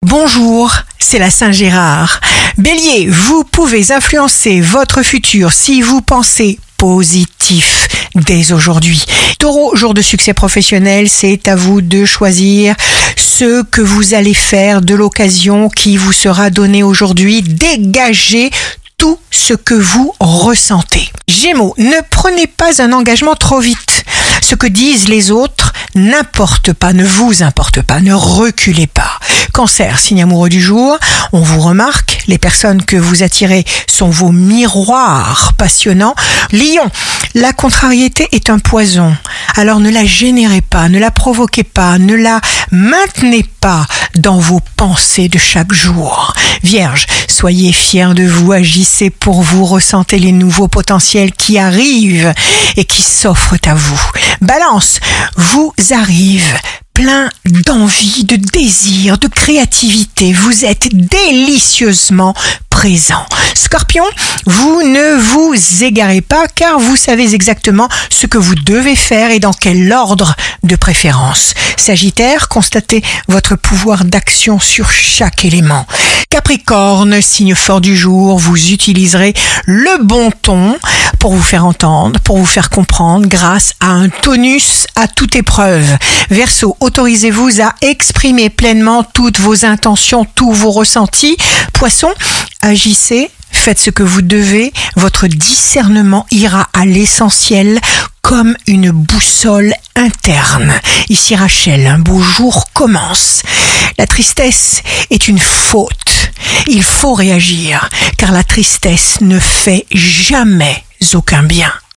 Bonjour, c'est la Saint-Gérard. Bélier, vous pouvez influencer votre futur si vous pensez positif dès aujourd'hui. Taureau, jour de succès professionnel, c'est à vous de choisir ce que vous allez faire de l'occasion qui vous sera donnée aujourd'hui. Dégagez tout ce que vous ressentez. Gémeaux, ne prenez pas un engagement trop vite. Ce que disent les autres n'importe pas, ne vous importe pas, ne reculez pas. Cancer, signe amoureux du jour, on vous remarque, les personnes que vous attirez sont vos miroirs passionnants. Lion, la contrariété est un poison, alors ne la générez pas, ne la provoquez pas, ne la maintenez pas dans vos pensées de chaque jour. Vierge, soyez fiers de vous, agissez pour vous, ressentez les nouveaux potentiels qui arrivent et qui s'offrent à vous. Balance, vous arrive plein d'envie, de désir, de créativité. Vous êtes délicieusement présent. Scorpion, vous ne vous égarez pas car vous savez exactement ce que vous devez faire et dans quel ordre de préférence. Sagittaire, constatez votre pouvoir d'action sur chaque élément. Capricorne, signe fort du jour, vous utiliserez le bon ton pour vous faire entendre, pour vous faire comprendre grâce à un tonus à toute épreuve. Verseau, autorisez-vous à exprimer pleinement toutes vos intentions, tous vos ressentis. Poisson, agissez, faites ce que vous devez, votre discernement ira à l'essentiel comme une boussole interne. Ici Rachel, un beau jour commence. La tristesse est une faute. Il faut réagir, car la tristesse ne fait jamais aucun bien.